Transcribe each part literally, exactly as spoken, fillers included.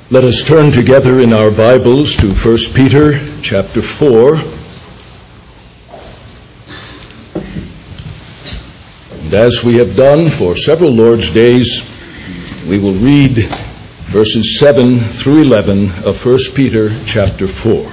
Let us turn together in our Bibles to First Peter chapter four. And as we have done for several Lord's days, we will read verses seven through eleven of First Peter chapter four.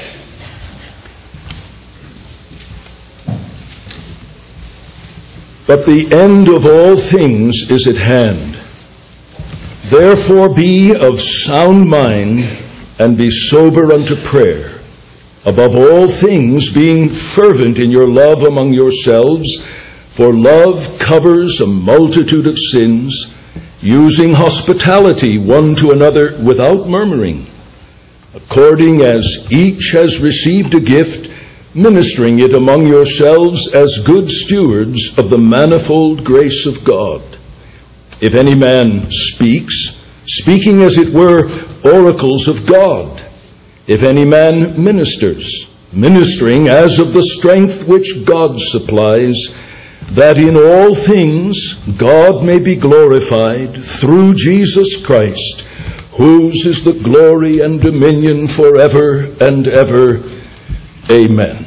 But the end of all things is at hand. Therefore be of sound mind, and be sober unto prayer. Above all things, being fervent in your love among yourselves, for love covers a multitude of sins, using hospitality one to another without murmuring, according as each has received a gift, ministering it among yourselves as good stewards of the manifold grace of God. If any man speaks, speaking as it were oracles of God. If any man ministers, ministering as of the strength which God supplies, that in all things God may be glorified through Jesus Christ, whose is the glory and dominion forever and ever. Amen.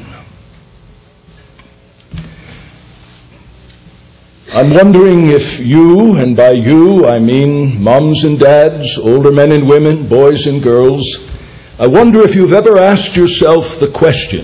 I'm wondering if you, and by you I mean moms and dads, older men and women, boys and girls, I wonder if you've ever asked yourself the question,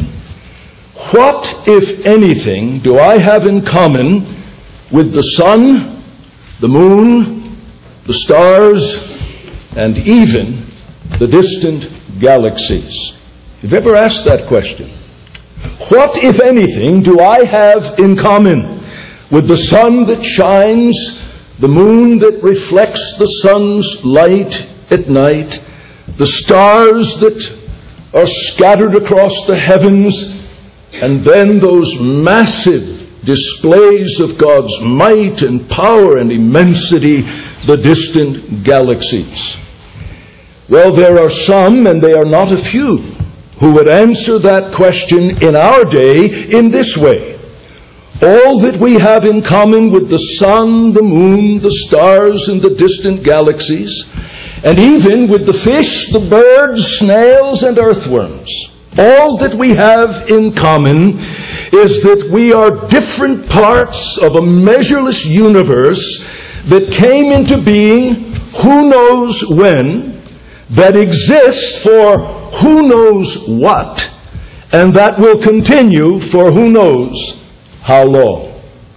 what, if anything, do I have in common with the sun, the moon, the stars, and even the distant galaxies? You've ever asked that question? What, if anything, do I have in common with the sun that shines, the moon that reflects the sun's light at night, the stars that are scattered across the heavens, and then those massive displays of God's might and power and immensity, the distant galaxies? Well, there are some, and they are not a few, who would answer that question in our day in this way. All that we have in common with the sun, the moon, the stars, and the distant galaxies, and even with the fish, the birds, snails, and earthworms, all that we have in common is that we are different parts of a measureless universe that came into being who knows when, that exists for who knows what, and that will continue for who knows how long.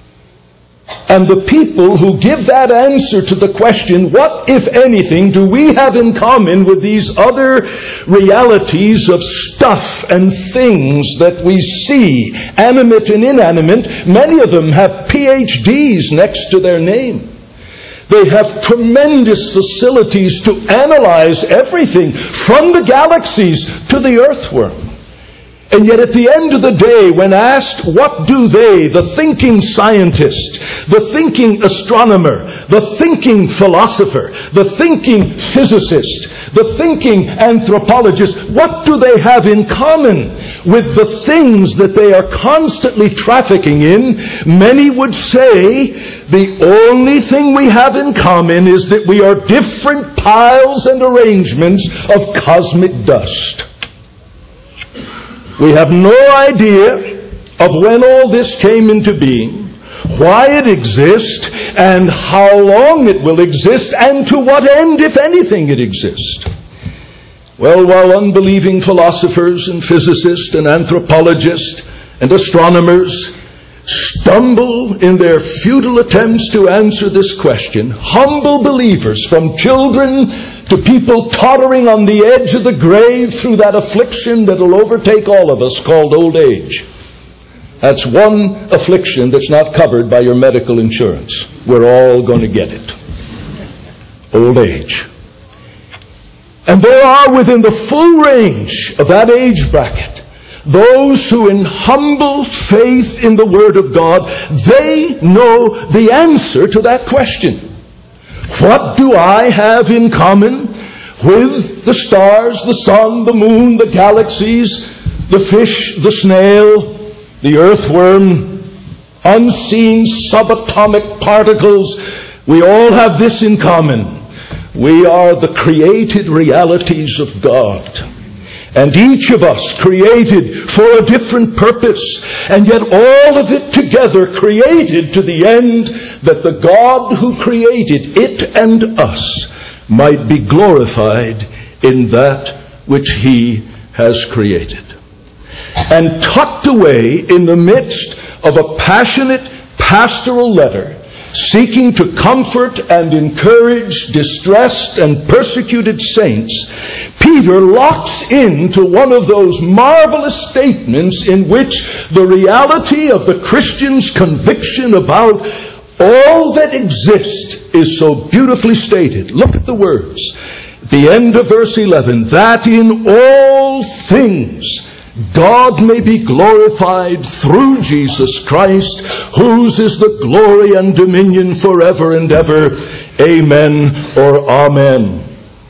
And the people who give that answer to the question, what, if anything, do we have in common with these other realities of stuff and things that we see, animate and inanimate? Many of them have P H Ds next to their name. They have tremendous facilities to analyze everything from the galaxies to the earthworm. And yet at the end of the day, when asked, what do they, the thinking scientist, the thinking astronomer, the thinking philosopher, the thinking physicist, the thinking anthropologist, what do they have in common with the things that they are constantly trafficking in? Many would say the only thing we have in common is that we are different piles and arrangements of cosmic dust. We have no idea of when all this came into being, why it exists, and how long it will exist, and to what end, if anything, it exists. Well, while unbelieving philosophers and physicists and anthropologists and astronomers stumble in their futile attempts to answer this question, humble believers, from children to people tottering on the edge of the grave through that affliction that will overtake all of us called old age. That's one affliction that's not covered by your medical insurance. We're all going to get it. Old age. And there are within the full range of that age bracket those who in humble faith in the Word of God, they know the answer to that question. What do I have in common with the stars, the sun, the moon, the galaxies, the fish, the snail, the earthworm, unseen subatomic particles? We all have this in common. We are the created realities of God. And each of us created for a different purpose, and yet all of it together created to the end that the God who created it and us might be glorified in that which He has created. And tucked away in the midst of a passionate pastoral letter, seeking to comfort and encourage distressed and persecuted saints, Peter locks into one of those marvelous statements in which the reality of the Christian's conviction about all that exists is so beautifully stated. Look at the words. At the end of verse eleven, that in all things God may be glorified through Jesus Christ, whose is the glory and dominion forever and ever. Amen or Amen.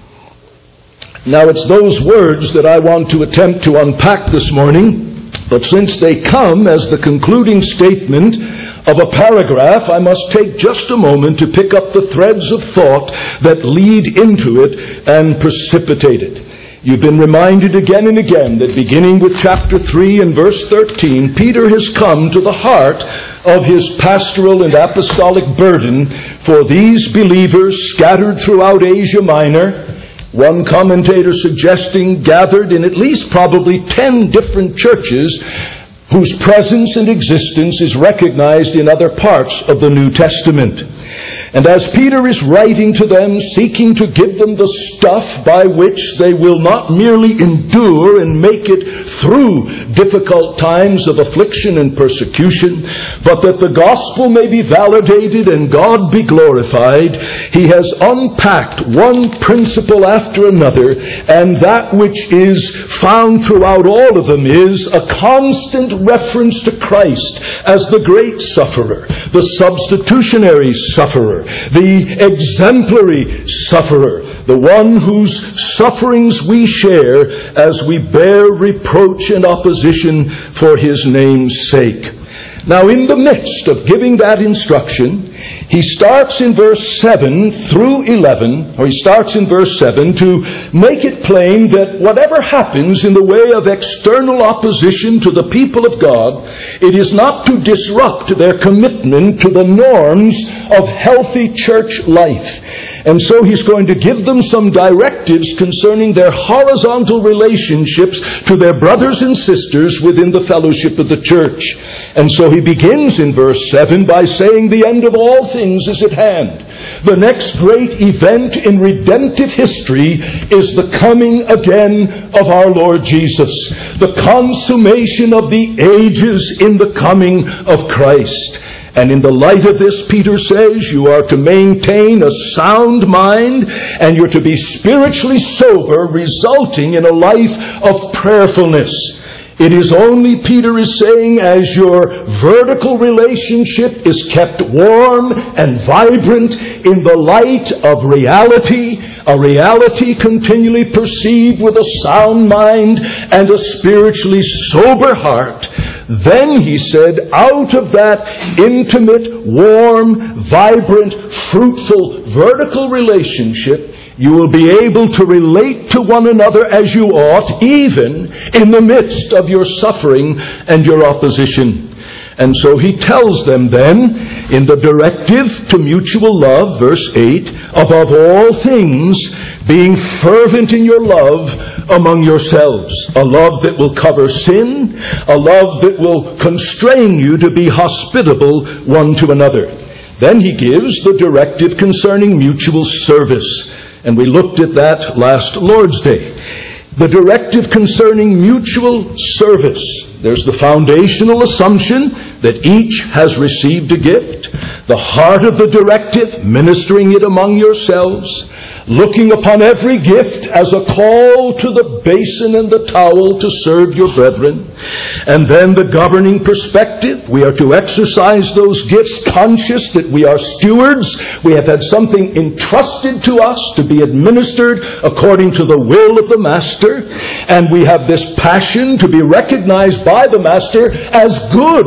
Now it's those words that I want to attempt to unpack this morning, but since they come as the concluding statement of a paragraph, I must take just a moment to pick up the threads of thought that lead into it and precipitate it. You've been reminded again and again that beginning with chapter three and verse thirteen, Peter has come to the heart of his pastoral and apostolic burden for these believers scattered throughout Asia Minor, one commentator suggesting gathered in at least probably ten different churches whose presence and existence is recognized in other parts of the New Testament. And as Peter is writing to them, seeking to give them the stuff by which they will not merely endure and make it through difficult times of affliction and persecution, but that the gospel may be validated and God be glorified, he has unpacked one principle after another, and that which is found throughout all of them is a constant reference to Christ as the great sufferer, the substitutionary sufferer, the exemplary sufferer, the one whose sufferings we share as we bear reproach and opposition for his name's sake. Now, in the midst of giving that instruction, he starts in verse seven through eleven, or he starts in verse seven to make it plain that whatever happens in the way of external opposition to the people of God, it is not to disrupt their commitment to the norms of healthy church life. And so he's going to give them some directives concerning their horizontal relationships to their brothers and sisters within the fellowship of the church. And so he begins in verse seven by saying the end of all things is at hand. The next great event in redemptive history is the coming again of our Lord Jesus, the consummation of the ages in the coming of Christ. And in the light of this, Peter says, you are to maintain a sound mind and you're to be spiritually sober, resulting in a life of prayerfulness. It is only, Peter is saying, as your vertical relationship is kept warm and vibrant in the light of reality, a reality continually perceived with a sound mind and a spiritually sober heart, then, he said, out of that intimate, warm, vibrant, fruitful, vertical relationship, you will be able to relate to one another as you ought, even in the midst of your suffering and your opposition. And so he tells them then, in the directive to mutual love, verse eight, above all things, being fervent in your love among yourselves, a love that will cover sin, a love that will constrain you to be hospitable one to another. Then he gives the directive concerning mutual service. And we looked at that last Lord's Day. The directive concerning mutual service. There's the foundational assumption that each has received a gift. The heart of the directive, ministering it among yourselves. Looking upon every gift as a call to the basin and the towel to serve your brethren. And then the governing perspective. We are to exercise those gifts conscious that we are stewards. We have had something entrusted to us to be administered according to the will of the Master. And we have this passion to be recognized by the Master as good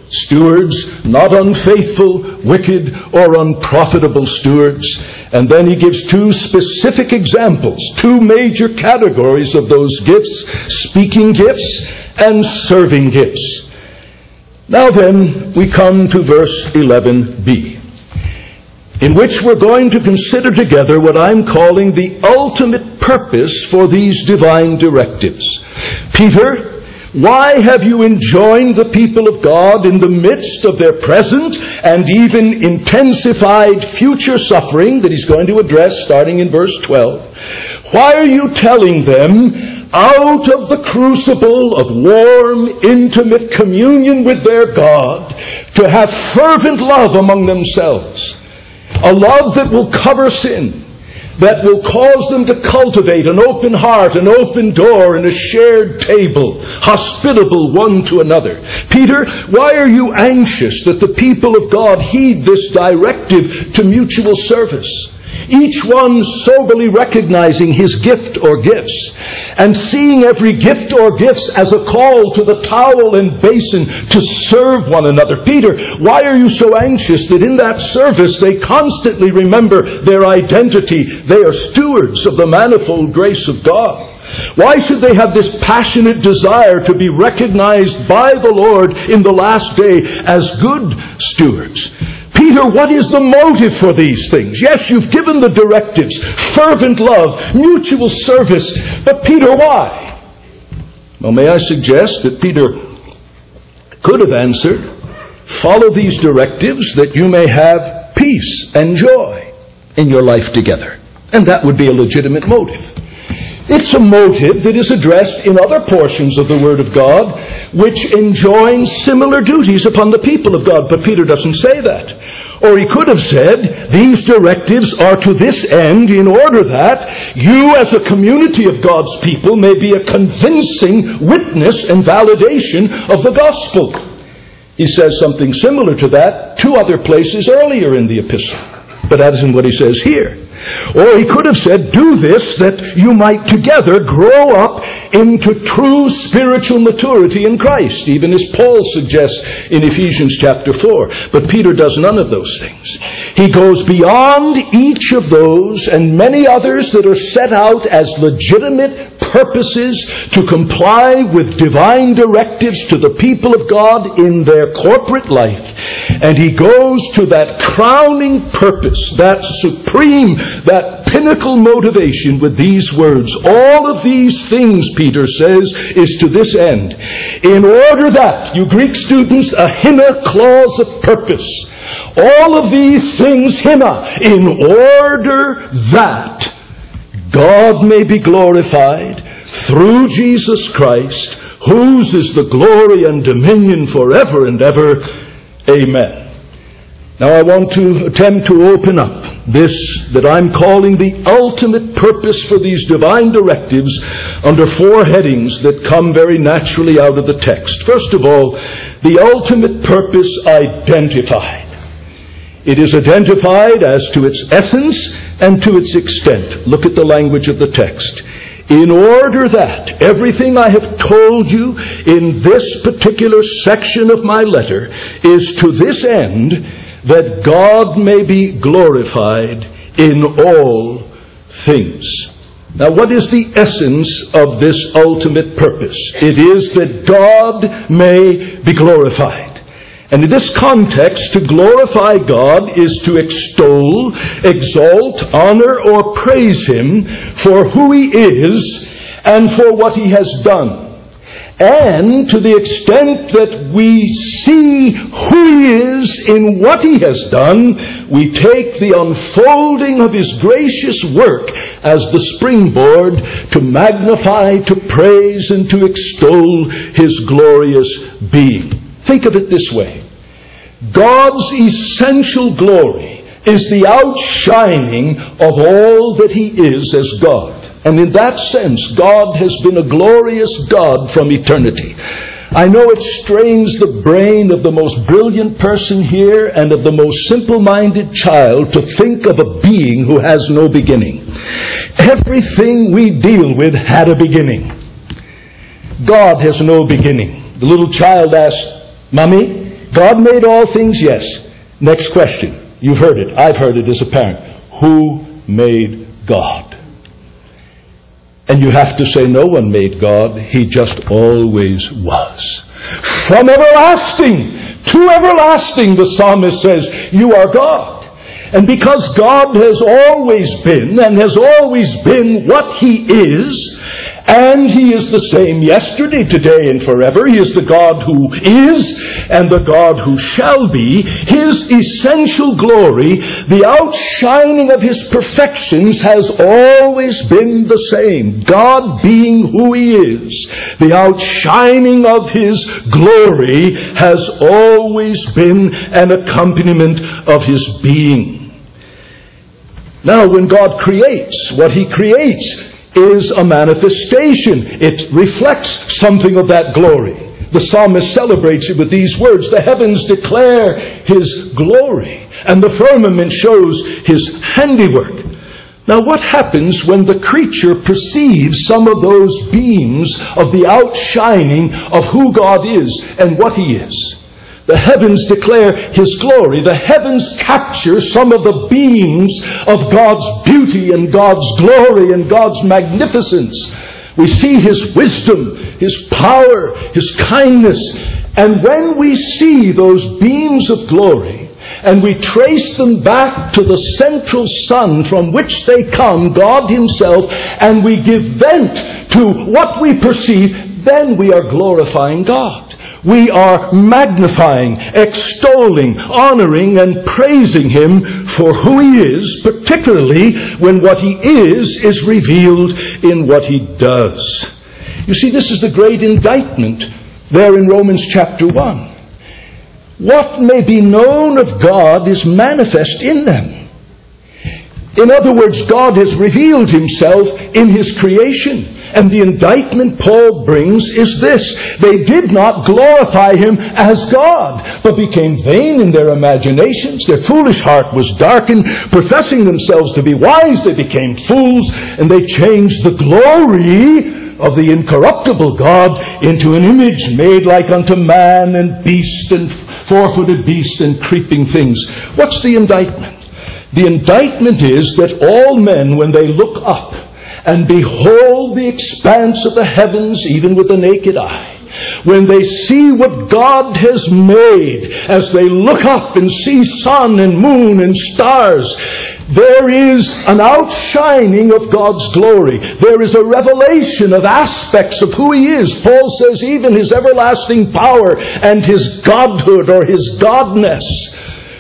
Stewards, not unfaithful, wicked, or unprofitable stewards. And then he gives two specific examples, two major categories of those gifts, speaking gifts and serving gifts. Now then, we come to verse eleven b, in which we're going to consider together what I'm calling the ultimate purpose for these divine directives. Peter, why have you enjoined the people of God in the midst of their present and even intensified future suffering that he's going to address starting in verse twelve? Why are you telling them out of the crucible of warm, intimate communion with their God to have fervent love among themselves? A love that will cover sin, that will cause them to cultivate an open heart, an open door, and a shared table, hospitable one to another. Peter, why are you anxious that the people of God heed this directive to mutual service? Each one soberly recognizing his gift or gifts, and seeing every gift or gifts as a call to the towel and basin to serve one another. Peter, why are you so anxious that in that service they constantly remember their identity? They are stewards of the manifold grace of God. Why should they have this passionate desire to be recognized by the Lord in the last day as good stewards? Peter, what is the motive for these things? Yes, you've given the directives, fervent love, mutual service, but Peter, why? Well, may I suggest that Peter could have answered, follow these directives that you may have peace and joy in your life together. And that would be a legitimate motive. It's a motive that is addressed in other portions of the Word of God, which enjoins similar duties upon the people of God. But Peter doesn't say that. Or he could have said, these directives are to this end in order that you as a community of God's people may be a convincing witness and validation of the gospel. He says something similar to that two other places earlier in the epistle. But that isn't what he says here. Or he could have said, do this that you might together grow up into true spiritual maturity in Christ, even as Paul suggests in Ephesians chapter four. But Peter does none of those things. He goes beyond each of those and many others that are set out as legitimate purposes to comply with divine directives to the people of God in their corporate life. And he goes to that crowning purpose, that supreme, that pinnacle motivation with these words. All of these things, Peter says, is to this end. In order that, you Greek students, a hina clause of purpose. All of these things, hina, in order that God may be glorified through Jesus Christ, whose is the glory and dominion forever and ever. Amen. Now I want to attempt to open up this that I'm calling the ultimate purpose for these divine directives under four headings that come very naturally out of the text. First of all, the ultimate purpose identified. It is identified as to its essence and to its extent. Look at the language of the text. In order that everything I have told you in this particular section of my letter is to this end, that God may be glorified in all things. Now, what is the essence of this ultimate purpose? It is that God may be glorified. And in this context, to glorify God is to extol, exalt, honor, or praise Him for who He is and for what He has done. And to the extent that we see who He is in what He has done, we take the unfolding of His gracious work as the springboard to magnify, to praise, and to extol His glorious being. Think of it this way. God's essential glory is the outshining of all that He is as God. And in that sense, God has been a glorious God from eternity. I know it strains the brain of the most brilliant person here and of the most simple-minded child to think of a being who has no beginning. Everything we deal with had a beginning. God has no beginning. The little child asked, Mommy, God made all things, yes. Next question. You've heard it. I've heard it as a parent. Who made God? And you have to say no one made God. He just always was. From everlasting to everlasting, the psalmist says, you are God. And because God has always been and has always been what He is, and He is the same yesterday, today, and forever. He is the God who is and the God who shall be. His essential glory, the outshining of His perfections, has always been the same. God being who He is, the outshining of His glory has always been an accompaniment of His being. Now, when God creates, what He creates is a manifestation. It reflects something of that glory. The psalmist celebrates it with these words, the heavens declare His glory, and the firmament shows His handiwork. Now, what happens when the creature perceives some of those beams of the outshining of who God is and what He is? The heavens declare His glory. The heavens capture some of the beams of God's beauty and God's glory and God's magnificence. We see His wisdom, His power, His kindness. And when we see those beams of glory, and we trace them back to the central sun from which they come, God Himself, and we give vent to what we perceive, then we are glorifying God. We are magnifying, extolling, honoring, and praising Him for who He is, particularly when what He is is revealed in what He does. You see, this is the great indictment there in Romans chapter one. What may be known of God is manifest in them. In other words, God has revealed Himself in His creation. And the indictment Paul brings is this: they did not glorify Him as God, but became vain in their imaginations. Their foolish heart was darkened. Professing themselves to be wise, they became fools, and they changed the glory of the incorruptible God into an image made like unto man and beast and four-footed beast and creeping things. What's the indictment? The indictment is that all men, when they look up and behold the expanse of the heavens, even with the naked eye, when they see what God has made, as they look up and see sun and moon and stars, there is an outshining of God's glory. There is a revelation of aspects of who He is. Paul says even His everlasting power and His godhood or His godness.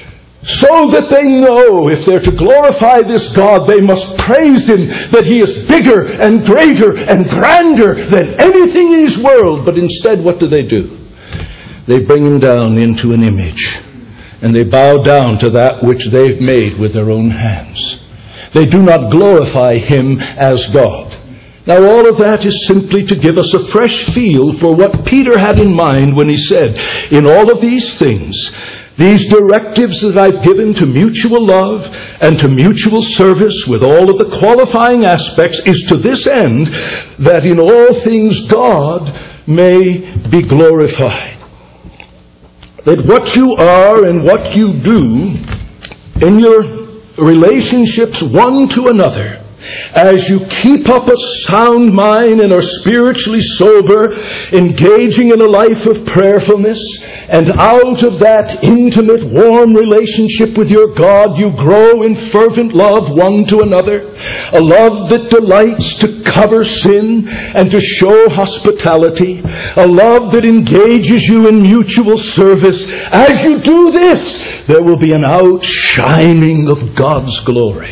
So that they know if they're to glorify this God, they must praise Him that He is bigger and greater and grander than anything in His world. But instead, what do they do? They bring Him down into an image. And they bow down to that which they've made with their own hands. They do not glorify Him as God. Now, all of that is simply to give us a fresh feel for what Peter had in mind when he said, in all of these things, these directives that I've given to mutual love and to mutual service with all of the qualifying aspects is to this end, that in all things God may be glorified. That what you are and what you do in your relationships one to another, as you keep up a sound mind and are spiritually sober, engaging in a life of prayerfulness, and out of that intimate, warm relationship with your God, you grow in fervent love one to another, a love that delights to cover sin and to show hospitality, a love that engages you in mutual service. As you do this, there will be an outshining of God's glory.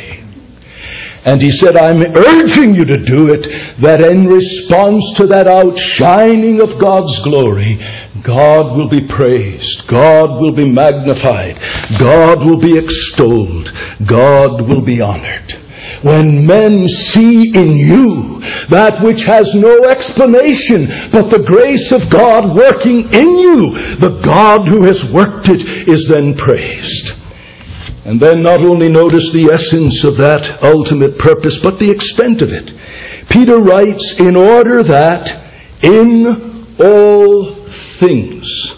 And he said, I'm urging you to do it, that in response to that outshining of God's glory, God will be praised, God will be magnified, God will be extolled, God will be honored. When men see in you that which has no explanation but the grace of God working in you, the God who has worked it is then praised. And then not only notice the essence of that ultimate purpose, but the extent of it. Peter writes, in order that in all things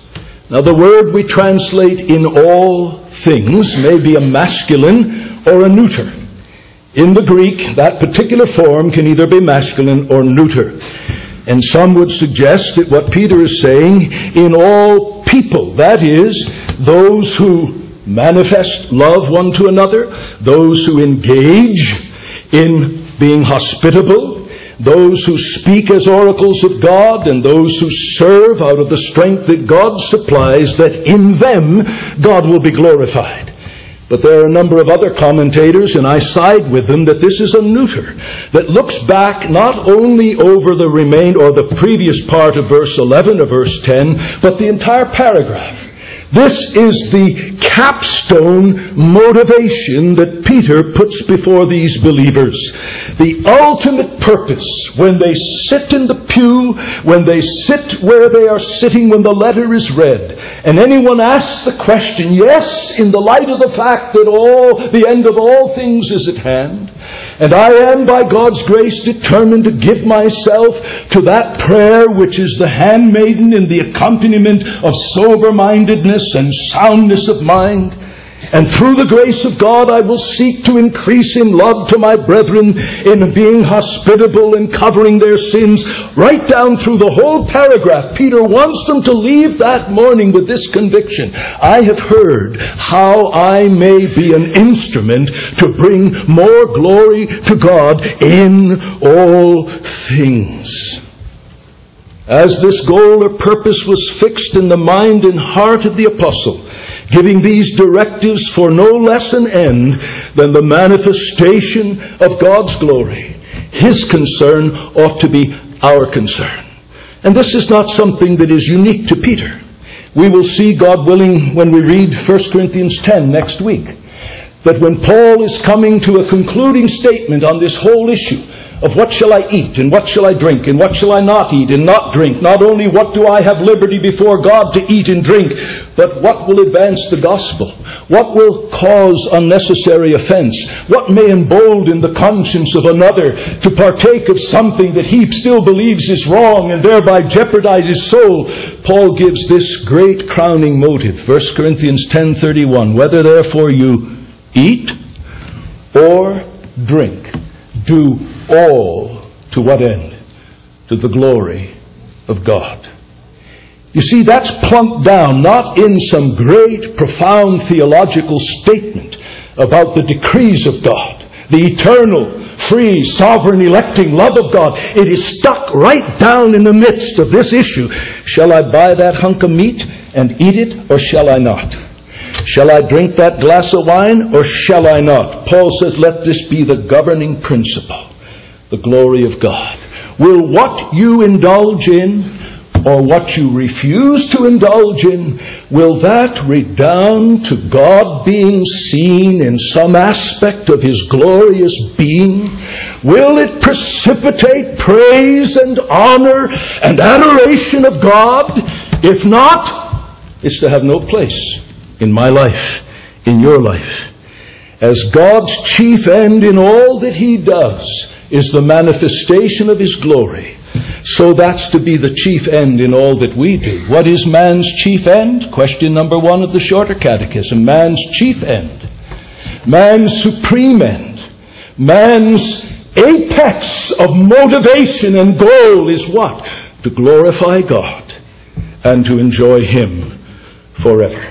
Now, the word we translate "in all things" may be a masculine or a neuter. In the Greek, that particular form can either be masculine or neuter. And some would suggest that what Peter is saying, in all people, that is, those who manifest love one to another, those who engage in being hospitable, those who speak as oracles of God, and those who serve out of the strength that God supplies, that in them God will be glorified. But there are a number of other commentators, and I side with them, that this is a neuter that looks back not only over the remain or the previous part of verse eleven or verse ten, but the entire paragraph. This is the capstone motivation that Peter puts before these believers. The ultimate purpose, when they sit in the pew, when they sit where they are sitting when the letter is read, and anyone asks the question, yes, in the light of the fact that all the end of all things is at hand, and I am, by God's grace, determined to give myself to that prayer which is the handmaiden in the accompaniment of sober-mindedness and soundness of mind. And through the grace of God, I will seek to increase in love to my brethren, in being hospitable and covering their sins. Right down through the whole paragraph, Peter wants them to leave that morning with this conviction: I have heard how I may be an instrument to bring more glory to God in all things. As this goal or purpose was fixed in the mind and heart of the apostle, giving these directives for no less an end than the manifestation of God's glory, his concern ought to be our concern. And this is not something that is unique to Peter. We will see, God willing, when we read First Corinthians ten next week, that when Paul is coming to a concluding statement on this whole issue of what shall I eat, and what shall I drink, and what shall I not eat and not drink, not only what do I have liberty before God to eat and drink, but what will advance the gospel, what will cause unnecessary offense, what may embolden the conscience of another to partake of something that he still believes is wrong and thereby jeopardize his soul. Paul gives this great crowning motive, First Corinthians ten thirty-one, whether therefore you eat or drink, do all to what end? To the glory of God. You see, that's plunked down not in some great, profound theological statement about the decrees of God, the eternal, free, sovereign, electing love of God. It is stuck right down in the midst of this issue. Shall I buy that hunk of meat and eat it, or shall I not? Shall I drink that glass of wine, or shall I not? Paul says, let this be the governing principle. The glory of God. Will what you indulge in, or what you refuse to indulge in, will that redound to God being seen in some aspect of His glorious being? Will it precipitate praise and honor and adoration of God? If not, it's to have no place in my life, in your life. As God's chief end in all that He does is the manifestation of His glory, so that's to be the chief end in all that we do. What is man's chief end? Question number one of the Shorter Catechism. Man's chief end, man's supreme end, man's apex of motivation and goal is what? To glorify God and to enjoy Him forever.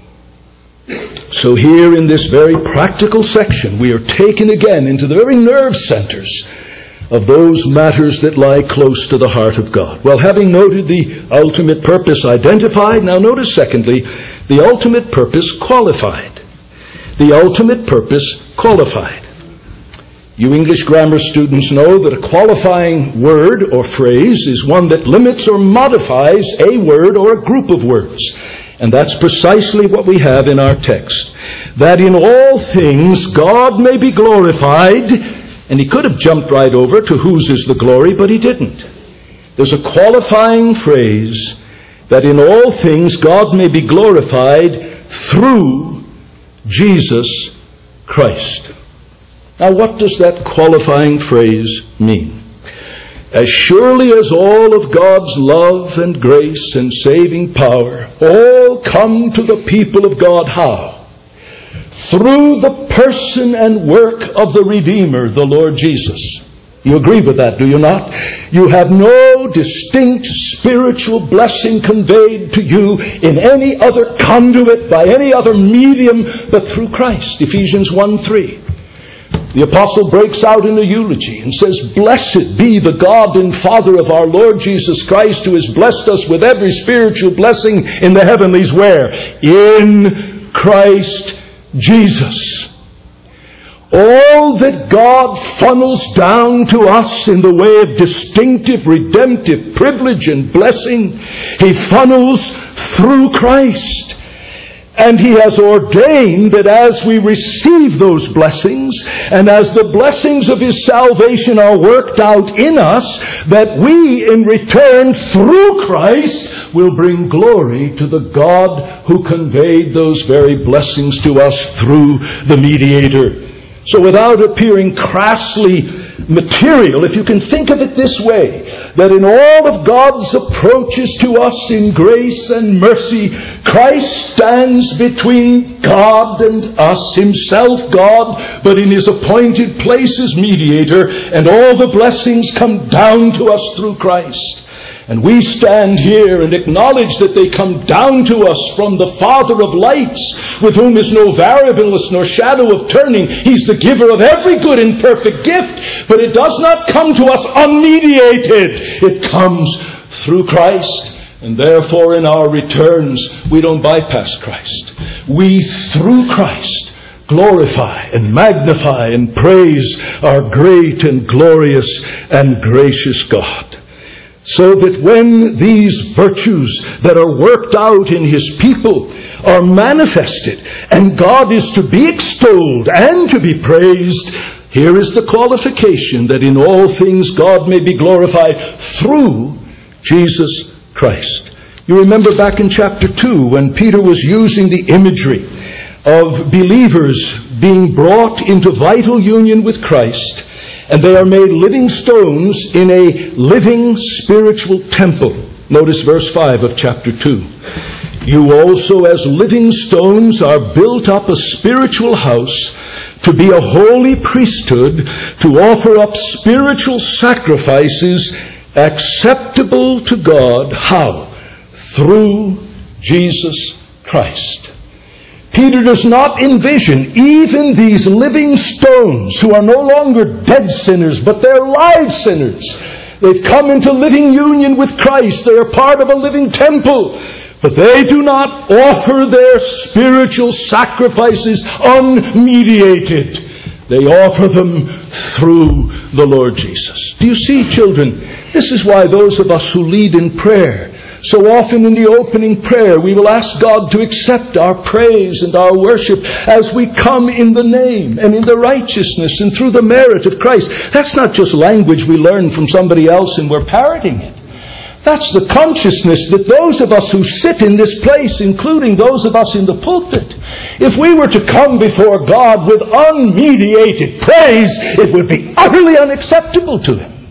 So here in this very practical section, we are taken again into the very nerve centers of those matters that lie close to the heart of God. Well, having noted the ultimate purpose identified, now notice secondly, the ultimate purpose qualified. The ultimate purpose qualified. You English grammar students know that a qualifying word or phrase is one that limits or modifies a word or a group of words. And that's precisely what we have in our text. That in all things God may be glorified. And he could have jumped right over to whose is the glory, but he didn't. There's a qualifying phrase that in all things God may be glorified through Jesus Christ. Now what does that qualifying phrase mean? As surely as all of God's love and grace and saving power all come to the people of God, how? Through the person and work of the Redeemer, the Lord Jesus. You agree with that, do you not? You have no distinct spiritual blessing conveyed to you in any other conduit, by any other medium, but through Christ. Ephesians one three. The apostle breaks out in a eulogy and says, "Blessed be the God and Father of our Lord Jesus Christ, who has blessed us with every spiritual blessing in the heavenlies." Where? In Christ Jesus. All that God funnels down to us in the way of distinctive, redemptive privilege and blessing, He funnels through Christ. And He has ordained that as we receive those blessings, and as the blessings of His salvation are worked out in us, that we in return through Christ will bring glory to the God who conveyed those very blessings to us through the mediator. So without appearing crassly material, if you can think of it this way, that in all of God's approaches to us in grace and mercy, Christ stands between God and us, Himself God, but in His appointed place as mediator, and all the blessings come down to us through Christ. And we stand here and acknowledge that they come down to us from the Father of lights, with whom is no variableness nor shadow of turning. He's the giver of every good and perfect gift, but it does not come to us unmediated. It comes through Christ. And therefore in our returns, we don't bypass Christ. We, through Christ, glorify and magnify and praise our great and glorious and gracious God. So that when these virtues that are worked out in His people are manifested, and God is to be extolled and to be praised, here is the qualification, that in all things God may be glorified through Jesus Christ. You remember back in chapter two, when Peter was using the imagery of believers being brought into vital union with Christ, and they are made living stones in a living spiritual temple. Notice verse five of chapter two. You also as living stones are built up a spiritual house, to be a holy priesthood, to offer up spiritual sacrifices acceptable to God. How? Through Jesus Christ. Peter does not envision even these living stones, who are no longer dead sinners, but they're live sinners. They've come into living union with Christ. They are part of a living temple. But they do not offer their spiritual sacrifices unmediated. They offer them through the Lord Jesus. Do you see, children? This is why those of us who lead in prayer, so often in the opening prayer, we will ask God to accept our praise and our worship as we come in the name and in the righteousness and through the merit of Christ. That's not just language we learn from somebody else and we're parroting it. That's the consciousness that those of us who sit in this place, including those of us in the pulpit, if we were to come before God with unmediated praise, it would be utterly unacceptable to Him.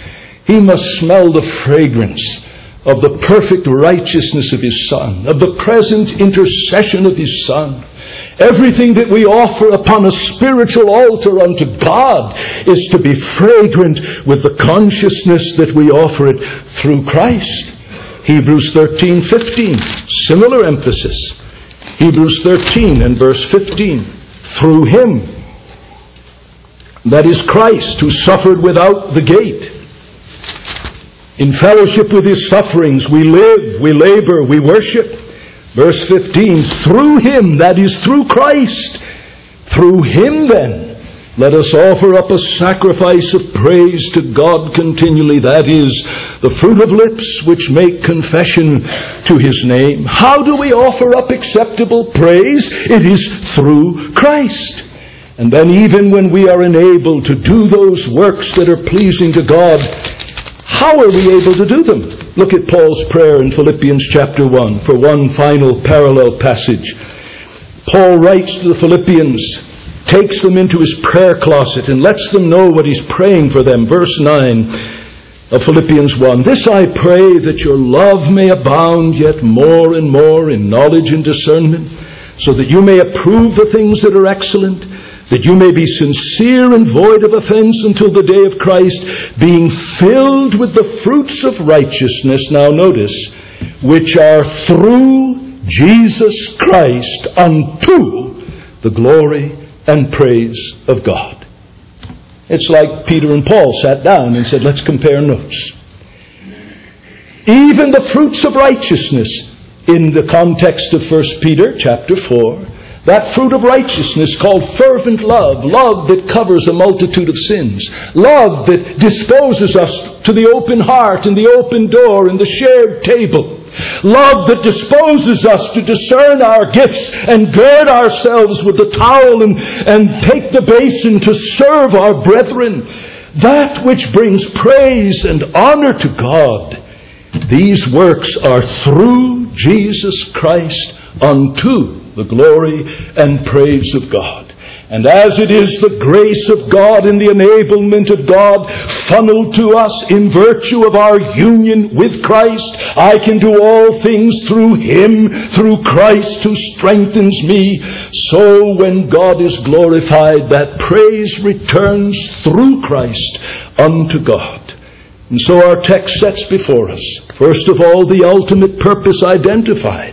He must smell the fragrance of the perfect righteousness of His Son, of the present intercession of His Son. Everything that we offer upon a spiritual altar unto God is to be fragrant with the consciousness that we offer it through Christ. Hebrews thirteen fifteen, similar emphasis. Hebrews thirteen and verse fifteen. Through Him, that is Christ, who suffered without the gate. In fellowship with His sufferings, we live, we labor, we worship. Verse fifteen, through Him, that is through Christ, through Him then, let us offer up a sacrifice of praise to God continually, that is, the fruit of lips which make confession to His name. How do we offer up acceptable praise? It is through Christ. And then even when we are enabled to do those works that are pleasing to God, how are we able to do them? Look at Paul's prayer in Philippians chapter one for one final parallel passage. Paul writes to the Philippians, takes them into his prayer closet and lets them know what he's praying for them. Verse nine, of Philippians one. This I pray, that your love may abound yet more and more in knowledge and discernment, so that you may approve the things that are excellent, that you may be sincere and void of offense until the day of Christ, being filled with the fruits of righteousness, now notice, which are through Jesus Christ unto the glory and praise of God. It's like Peter and Paul sat down and said, let's compare notes. Even the fruits of righteousness in the context of First Peter chapter four, that fruit of righteousness called fervent love, love that covers a multitude of sins, love that disposes us to the open heart and the open door and the shared table, love that disposes us to discern our gifts and gird ourselves with the towel and, and take the basin to serve our brethren, that which brings praise and honor to God. These works are through Jesus Christ unto the glory and praise of God. And as it is the grace of God and the enablement of God funneled to us in virtue of our union with Christ, I can do all things through Him, through Christ who strengthens me. So when God is glorified, that praise returns through Christ unto God. And so our text sets before us, first of all, the ultimate purpose identified,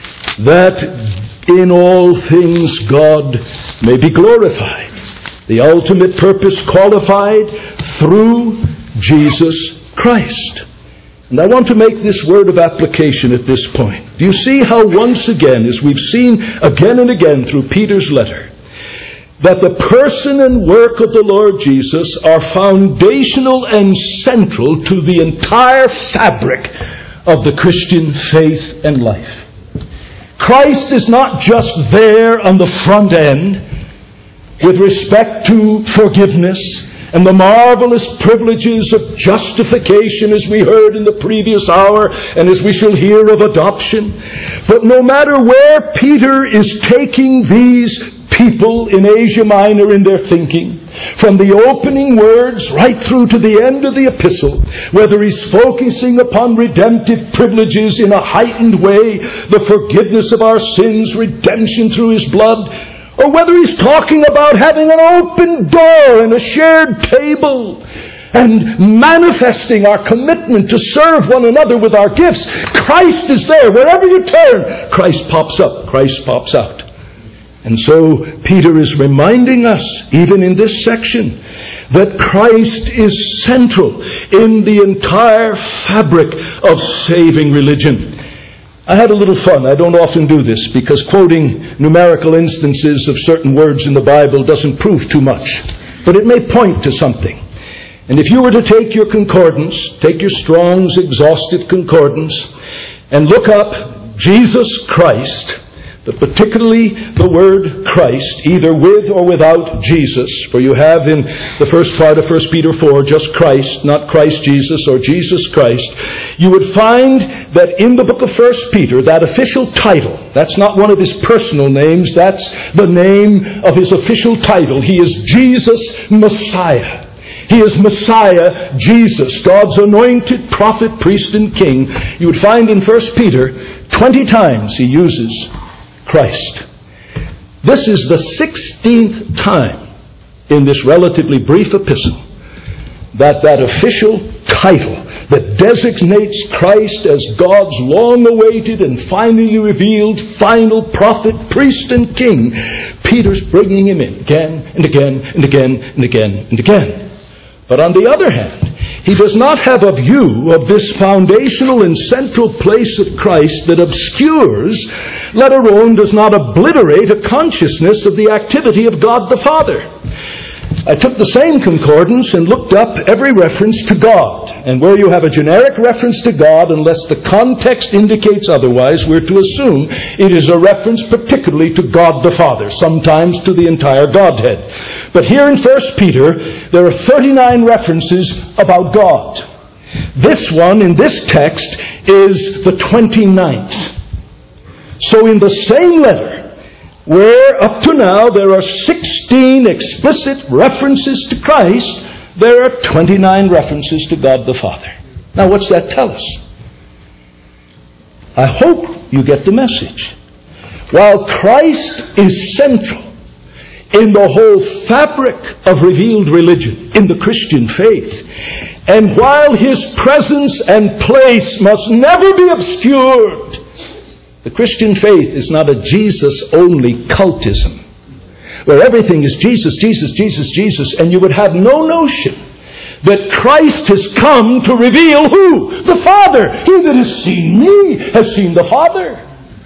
that in all things God may be glorified. The ultimate purpose qualified through Jesus Christ. And I want to make this word of application at this point. Do you see how once again, as we've seen again and again through Peter's letter, that the person and work of the Lord Jesus are foundational and central to the entire fabric of the Christian faith and life. Christ is not just there on the front end with respect to forgiveness and the marvelous privileges of justification, as we heard in the previous hour and as we shall hear of adoption. But no matter where Peter is taking these people in Asia Minor in their thinking, from the opening words right through to the end of the epistle, whether he's focusing upon redemptive privileges in a heightened way, the forgiveness of our sins, redemption through His blood, or whether he's talking about having an open door and a shared table and manifesting our commitment to serve one another with our gifts, Christ is there. Wherever you turn, Christ pops up, Christ pops out. And so Peter is reminding us, even in this section, that Christ is central in the entire fabric of saving religion. I had a little fun. I don't often do this because quoting numerical instances of certain words in the Bible doesn't prove too much. But it may point to something. And if you were to take your concordance, take your Strong's exhaustive concordance, and look up Jesus Christ, but particularly the word Christ, either with or without Jesus, for you have in the first part of First Peter four just Christ, not Christ Jesus or Jesus Christ, you would find that in the book of First Peter, that official title, that's not one of his personal names, that's the name of his official title. He is Jesus Messiah. He is Messiah, Jesus, God's anointed prophet, priest, and king. You would find in First Peter, twenty times he uses Christ. This is the sixteenth time in this relatively brief epistle that that official title that designates Christ as God's long-awaited and finally revealed final prophet, priest, and king, Peter's bringing him in again and again and again and again and again. But on the other hand, he does not have a view of this foundational and central place of Christ that obscures, let alone does not obliterate, a consciousness of the activity of God the Father. I took the same concordance and looked up every reference to God. And where you have a generic reference to God, unless the context indicates otherwise, we're to assume it is a reference particularly to God the Father, sometimes to the entire Godhead. But here in First Peter, there are thirty-nine references about God. This one, in this text, is the twenty-ninth. So in the same letter, where up to now there are sixteen explicit references to Christ, there are twenty-nine references to God the Father. Now, what's that tell us? I hope you get the message. While Christ is central in the whole fabric of revealed religion, in the Christian faith, and while His presence and place must never be obscured, the Christian faith is not a Jesus-only cultism, where everything is Jesus, Jesus, Jesus, Jesus, and you would have no notion that Christ has come to reveal who? The Father. He that has seen me has seen the Father.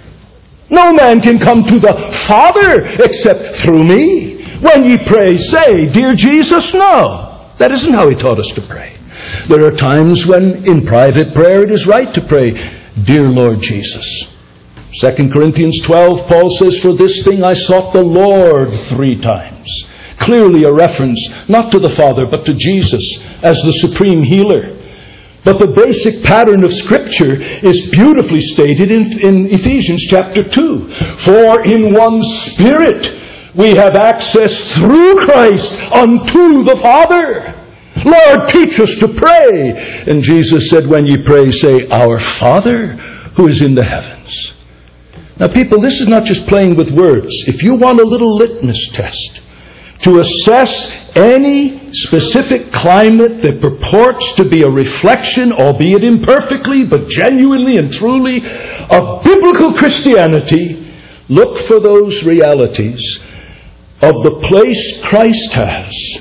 No man can come to the Father except through me. When ye pray, say, Dear Jesus, no. That isn't how He taught us to pray. There are times when in private prayer it is right to pray, Dear Lord Jesus. Second Corinthians twelve, Paul says, For this thing I sought the Lord three times. Clearly a reference not to the Father but to Jesus as the supreme healer. But the basic pattern of Scripture is beautifully stated in, in Ephesians chapter two. For in one Spirit we have access through Christ unto the Father. Lord, teach us to pray. And Jesus said, when ye pray, say, Our Father who is in the heavens. Now people, this is not just playing with words. If you want a little litmus test to assess any specific climate that purports to be a reflection, albeit imperfectly, but genuinely and truly, of biblical Christianity, look for those realities of the place Christ has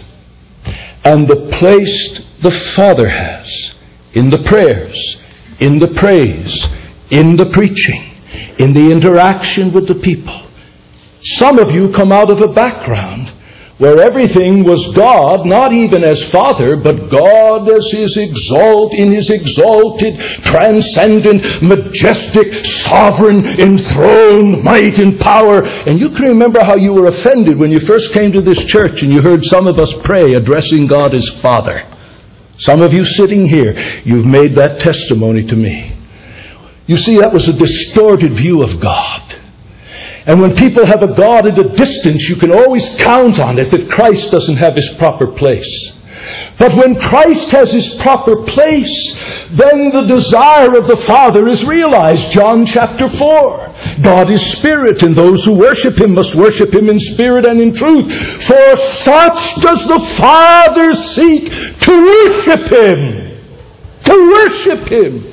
and the place the Father has in the prayers, in the praise, in the preaching, in the interaction with the people. Some of you come out of a background where everything was God, not even as Father, but God as His exalt, in His exalted, transcendent, majestic, sovereign, enthroned might and power. And you can remember how you were offended when you first came to this church and you heard some of us pray addressing God as Father. Some of you sitting here, you've made that testimony to me. You see, that was a distorted view of God. And when people have a God at a distance, you can always count on it that Christ doesn't have His proper place. But when Christ has His proper place, then the desire of the Father is realized. John chapter four. God is Spirit, and those who worship Him must worship Him in spirit and in truth. For such does the Father seek to worship Him. To worship Him.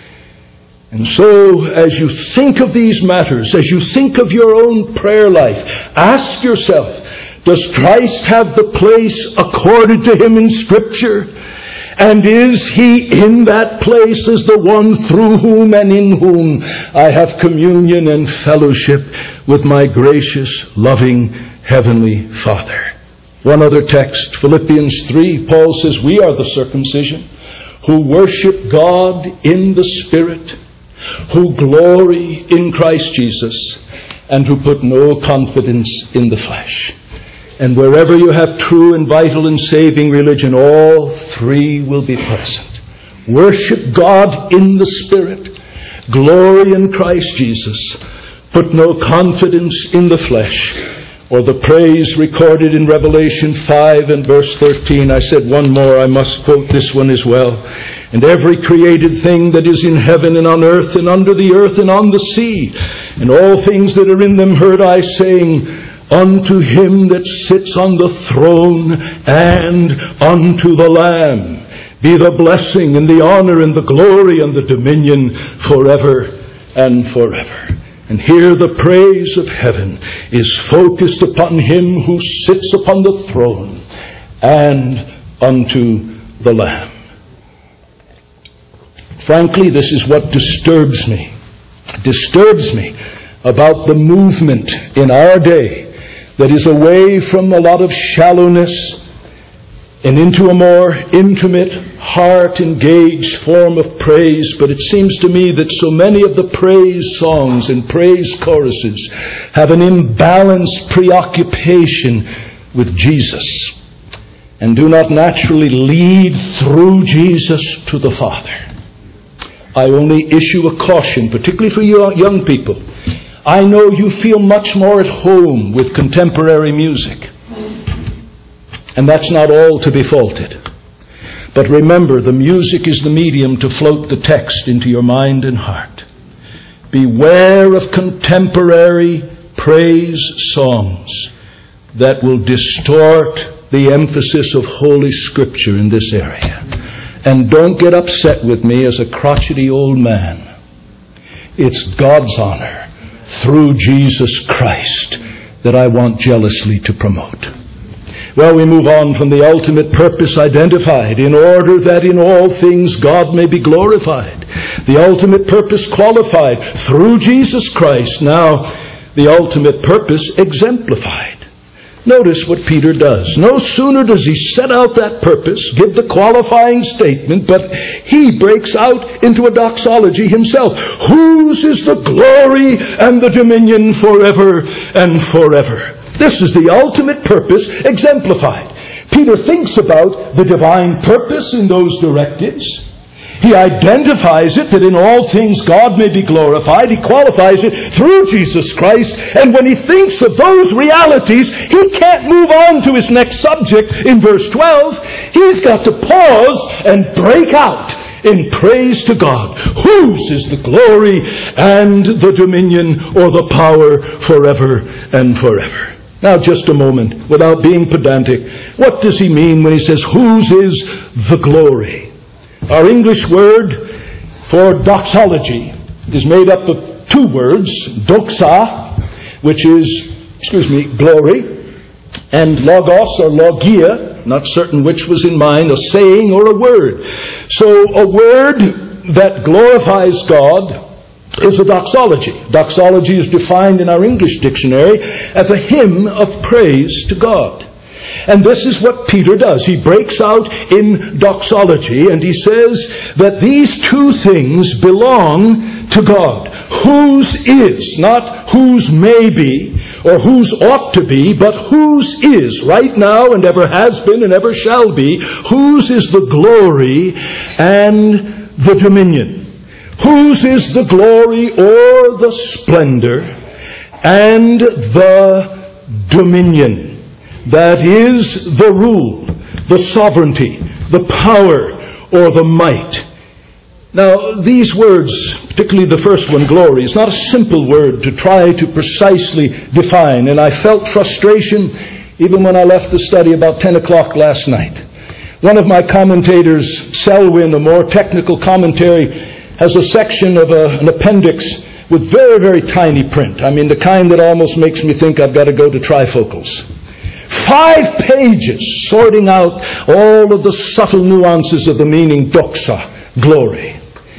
And so, as you think of these matters, as you think of your own prayer life, ask yourself, does Christ have the place accorded to Him in Scripture? And is He in that place as the one through whom and in whom I have communion and fellowship with my gracious, loving, Heavenly Father? One other text, Philippians three, Paul says, we are the circumcision who worship God in the Spirit, who glory in Christ Jesus, and who put no confidence in the flesh. And wherever you have true and vital and saving religion, all three will be present. Worship God in the Spirit, glory in Christ Jesus, put no confidence in the flesh, or the praise recorded in Revelation five and verse thirteen. I said one more, I must quote this one as well. And every created thing that is in heaven and on earth and under the earth and on the sea, and all things that are in them, heard I saying, unto Him that sits on the throne and unto the Lamb be the blessing and the honor and the glory and the dominion forever and forever. And here the praise of heaven is focused upon Him who sits upon the throne and unto the Lamb. Frankly, this is what disturbs me. Disturbs me about the movement in our day that is away from a lot of shallowness and into a more intimate, heart-engaged form of praise. But it seems to me that so many of the praise songs and praise choruses have an imbalanced preoccupation with Jesus and do not naturally lead through Jesus to the Father. I only issue a caution, particularly for you young people. I know you feel much more at home with contemporary music. And that's not all to be faulted. But remember, the music is the medium to float the text into your mind and heart. Beware of contemporary praise songs that will distort the emphasis of Holy Scripture in this area. And don't get upset with me as a crotchety old man. It's God's honor through Jesus Christ that I want jealously to promote. Well, we move on from the ultimate purpose identified, in order that in all things God may be glorified. The ultimate purpose qualified through Jesus Christ. Now, the ultimate purpose exemplified. Notice what Peter does. No sooner does he set out that purpose, give the qualifying statement, but he breaks out into a doxology himself. Whose is the glory and the dominion forever and forever? This is the ultimate purpose exemplified. Peter thinks about the divine purpose in those directives. He identifies it, that in all things God may be glorified. He qualifies it through Jesus Christ. And when he thinks of those realities, he can't move on to his next subject in verse twelve. He's got to pause and break out in praise to God. Whose is the glory and the dominion or the power forever and forever? Now, just a moment, without being pedantic, what does he mean when he says, whose is the glory? Our English word for doxology is made up of two words, doxa, which is, excuse me, glory, and logos or logia, not certain which was in mind, a saying or a word. So a word that glorifies God is a doxology. Doxology is defined in our English dictionary as a hymn of praise to God. And this is what Peter does. He breaks out in doxology and he says that these two things belong to God. Whose is, not whose may be or whose ought to be, but whose is right now and ever has been and ever shall be. Whose is the glory and the dominion? Whose is the glory or the splendor and the dominion? That is the rule, the sovereignty, the power, or the might. Now, these words, particularly the first one, glory, is not a simple word to try to precisely define. And I felt frustration even when I left the study about ten o'clock last night. One of my commentators, Selwyn, a more technical commentary, has a section of a, an appendix with very, very tiny print. I mean, the kind that almost makes me think I've got to go to trifocals. Five pages sorting out all of the subtle nuances of the meaning doxa, glory.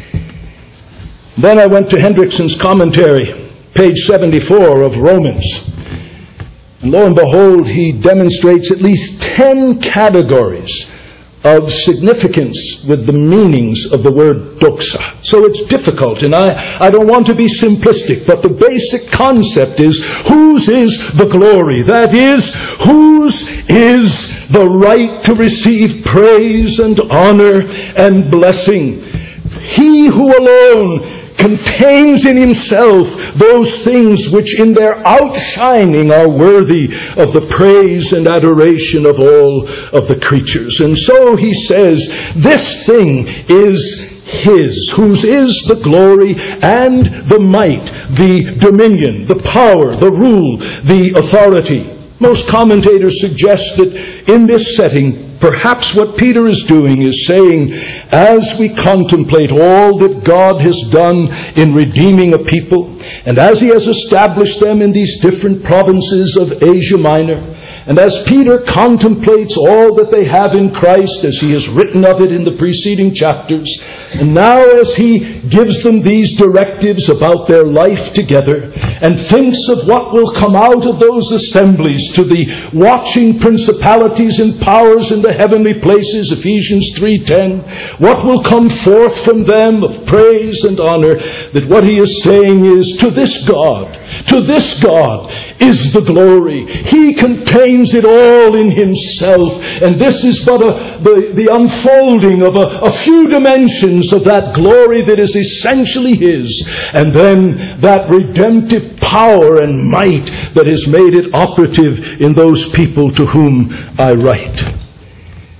Then I went to Hendrickson's commentary, page seventy-four of Romans. And lo and behold, he demonstrates at least ten categories of significance with the meanings of the word doxa. So it's difficult, and I, I don't want to be simplistic, but the basic concept is, whose is the glory? That is, whose is the right to receive praise and honor and blessing? He who alone contains in himself those things which in their outshining are worthy of the praise and adoration of all of the creatures. And so he says, this thing is his, whose is the glory and the might, the dominion, the power, the rule, the authority. Most commentators suggest that in this setting, perhaps what Peter is doing is saying, as we contemplate all that God has done in redeeming a people, and as he has established them in these different provinces of Asia Minor, and as Peter contemplates all that they have in Christ, as he has written of it in the preceding chapters, and now as he gives them these directives about their life together, and thinks of what will come out of those assemblies to the watching principalities and powers in the heavenly places, Ephesians three ten, what will come forth from them of praise and honor, that what he is saying is, to this God, to this God is the glory. He contains it all in himself. And this is but a, the, the unfolding of a, a few dimensions of that glory that is essentially his. And then that redemptive power and might that has made it operative in those people to whom I write.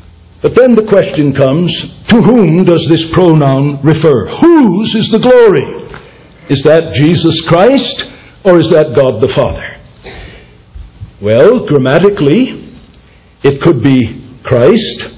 But then the question comes, to whom does this pronoun refer? Whose is the glory? Is that Jesus Christ, or is that God the Father? Well, grammatically, it could be Christ.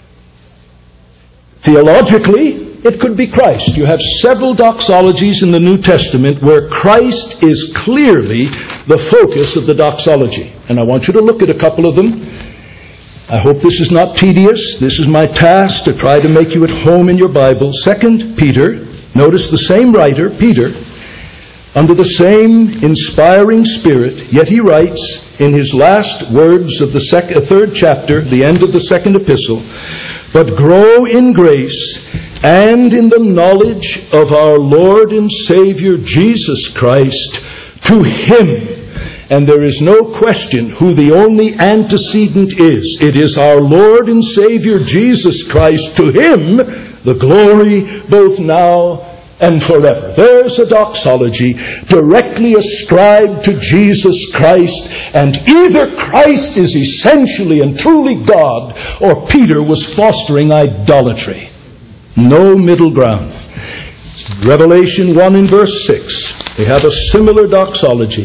Theologically, it could be Christ. You have several doxologies in the New Testament where Christ is clearly the focus of the doxology. And I want you to look at a couple of them. I hope this is not tedious. This is my task, to try to make you at home in your Bible. Second Peter, notice the same writer, Peter, under the same inspiring spirit, yet he writes in his last words of the sec- third chapter, the end of the second epistle, "But grow in grace and in the knowledge of our Lord and Savior Jesus Christ. To him," and there is no question who the only antecedent is. It is our Lord and Savior Jesus Christ. To him the glory both now and forever. There's a doxology directly ascribed to Jesus Christ, and either Christ is essentially and truly God, or Peter was fostering idolatry. No middle ground. Revelation one and verse six. We have a similar doxology,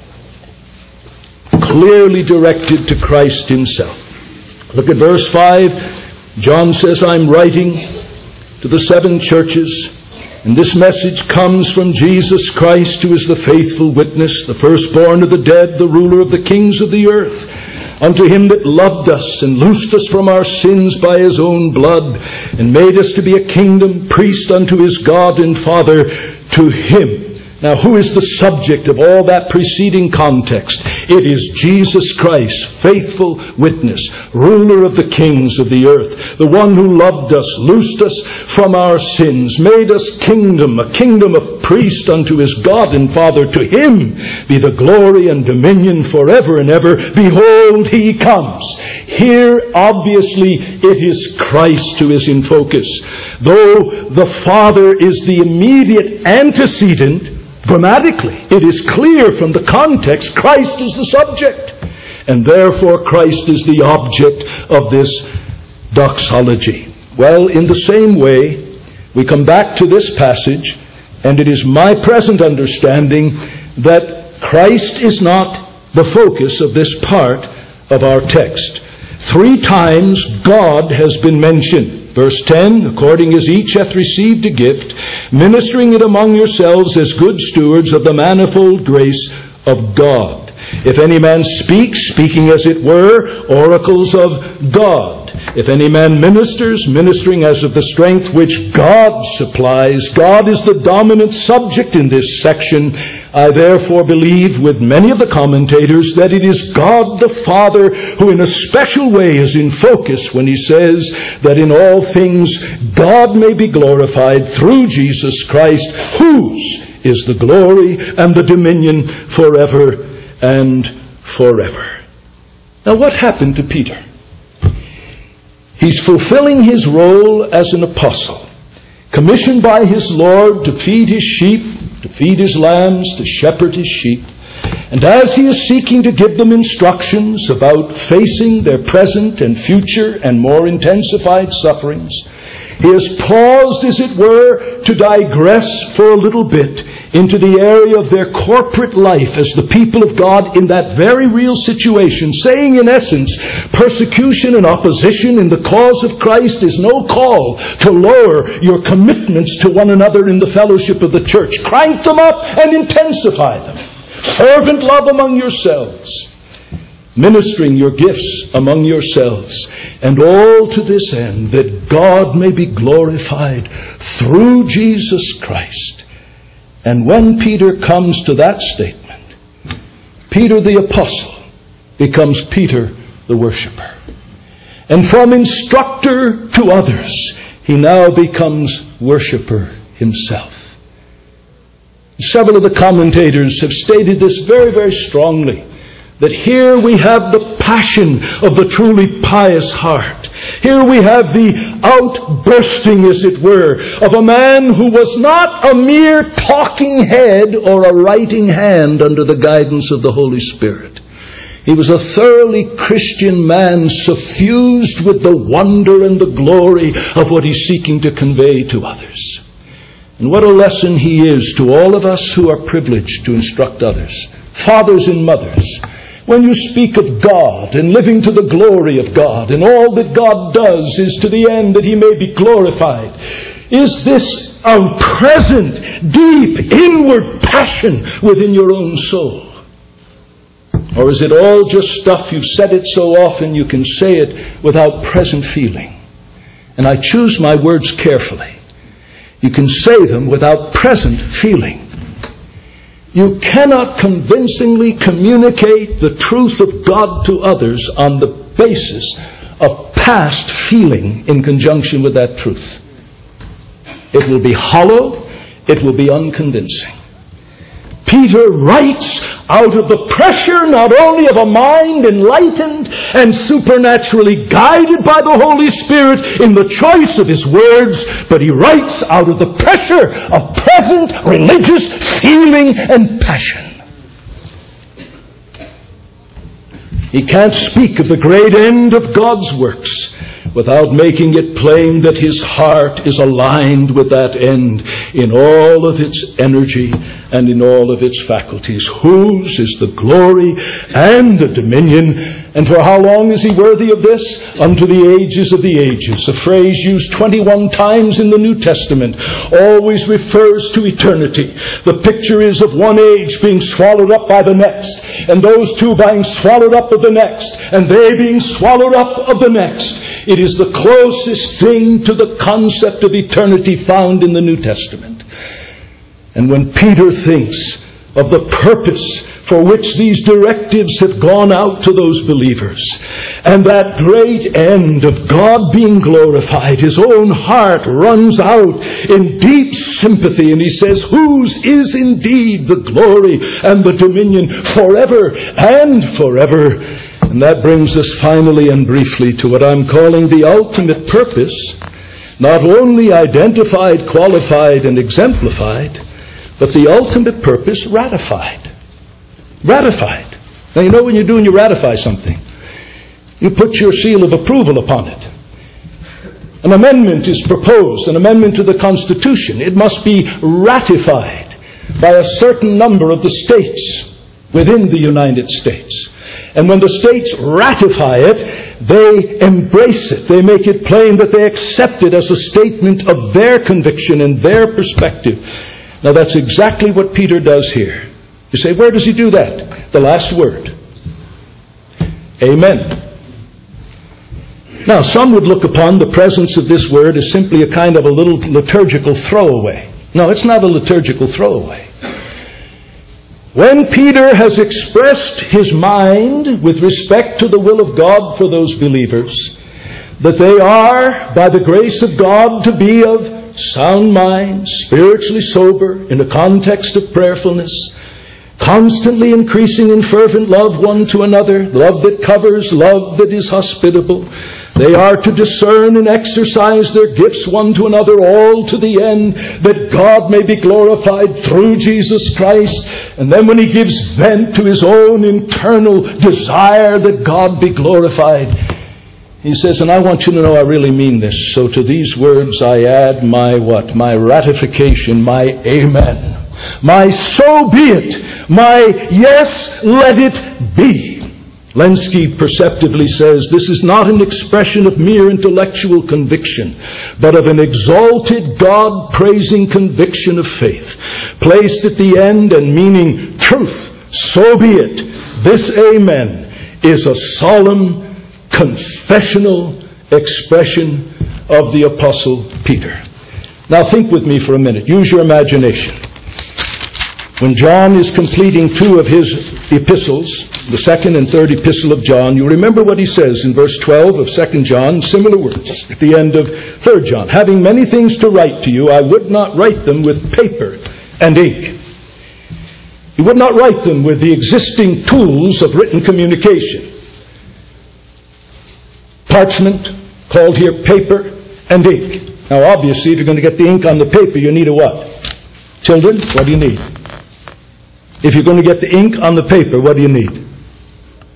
clearly directed to Christ himself. Look at verse five. John says, "I'm writing to the seven churches, and this message comes from Jesus Christ, who is the faithful witness, the firstborn of the dead, the ruler of the kings of the earth. Unto him that loved us and loosed us from our sins by his own blood, and made us to be a kingdom, priest unto his God and Father, to him." Now, who is the subject of all that preceding context? It is Jesus Christ, faithful witness, ruler of the kings of the earth, the one who loved us, loosed us from our sins, made us kingdom, a kingdom of priests unto his God and Father. To him be the glory and dominion forever and ever. Behold, he comes. Here, obviously, it is Christ who is in focus. Though the Father is the immediate antecedent, grammatically, it is clear from the context, Christ is the subject. And therefore, Christ is the object of this doxology. Well, in the same way, we come back to this passage, and it is my present understanding that Christ is not the focus of this part of our text. Three times God has been mentioned. Verse ten, "According as each hath received a gift, ministering it among yourselves as good stewards of the manifold grace of God. If any man speaks, speaking as it were, oracles of God. If any man ministers, ministering as of the strength which God supplies." God is the dominant subject in this section. I therefore believe, with many of the commentators, that it is God the Father who in a special way is in focus when he says that in all things God may be glorified through Jesus Christ, whose is the glory and the dominion forever and forever. Now, what happened to Peter? He's fulfilling his role as an apostle, commissioned by his Lord to feed his sheep, to feed his lambs, to shepherd his sheep. And as he is seeking to give them instructions about facing their present and future and more intensified sufferings, he has paused, as it were, to digress for a little bit into the area of their corporate life as the people of God in that very real situation, saying in essence, persecution and opposition in the cause of Christ is no call to lower your commitments to one another in the fellowship of the church. Crank them up and intensify them. Fervent love among yourselves, ministering your gifts among yourselves, and all to this end, that God may be glorified through Jesus Christ. And when Peter comes to that statement, Peter the apostle becomes Peter the worshiper. And from instructor to others, he now becomes worshiper himself. Several of the commentators have stated this very, very strongly, that here we have the passion of the truly pious heart. Here we have the outbursting, as it were, of a man who was not a mere talking head or a writing hand under the guidance of the Holy Spirit. He was a thoroughly Christian man, suffused with the wonder and the glory of what he's seeking to convey to others. And what a lesson he is to all of us who are privileged to instruct others. Fathers and mothers, when you speak of God and living to the glory of God, and all that God does is to the end that he may be glorified, is this a present, deep, inward passion within your own soul? Or is it all just stuff, you've said it so often you can say it without present feeling? And I choose my words carefully. You can say them without present feeling. You cannot convincingly communicate the truth of God to others on the basis of past feeling in conjunction with that truth. It will be hollow. It will be unconvincing. Peter writes out of the pressure not only of a mind enlightened and supernaturally guided by the Holy Spirit in the choice of his words, but he writes out of the pressure of present religious feeling and passion. He can't speak of the great end of God's works without making it plain that his heart is aligned with that end in all of its energy and in all of its faculties. Whose is the glory and the dominion, and for how long is he worthy of this? Unto the ages of the ages. A phrase used twenty-one times in the New Testament always refers to eternity. The picture is of one age being swallowed up by the next, and those two being swallowed up of the next, and they being swallowed up of the next. It is the closest thing to the concept of eternity found in the New Testament. And when Peter thinks of the purpose for which these directives have gone out to those believers, and that great end of God being glorified, his own heart runs out in deep sympathy, and he says, whose is indeed the glory and the dominion forever and forever. And that brings us finally and briefly to what I'm calling the ultimate purpose, not only identified, qualified, and exemplified, but the ultimate purpose ratified. Ratified. Now, you know when you do and you ratify something, you put your seal of approval upon it. An amendment is proposed, an amendment to the Constitution. It must be ratified by a certain number of the states within the United States. And when the states ratify it, they embrace it. They make it plain that they accept it as a statement of their conviction and their perspective. Now that's exactly what Peter does here. You say, where does he do that? The last word. Amen. Now some would look upon the presence of this word as simply a kind of a little liturgical throwaway. No, it's not a liturgical throwaway. When Peter has expressed his mind with respect to the will of God for those believers, that they are, by the grace of God, to be of sound mind, spiritually sober, in a context of prayerfulness, constantly increasing in fervent love one to another, love that covers, love that is hospitable. They are to discern and exercise their gifts one to another, all to the end that God may be glorified through Jesus Christ. And then when he gives vent to his own internal desire that God be glorified, he says, and I want you to know I really mean this. So to these words I add my what? My ratification, my amen. My so be it. My yes, let it be. Lenski perceptively says, this is not an expression of mere intellectual conviction, but of an exalted, God-praising conviction of faith, placed at the end and meaning truth. So be it. This amen is a solemn, confessional expression of the Apostle Peter. Now think with me for a minute. Use your imagination. When John is completing two of his epistles, the second and third epistle of John, you remember what he says in verse twelve of Second John, similar words at the end of Third John. Having many things to write to you, I would not write them with paper and ink. He would not write them with the existing tools of written communication. Parchment, called here paper and ink. Now obviously, if you're going to get the ink on the paper, you need a what? Children, what do you need? If you're going to get the ink on the paper, what do you need?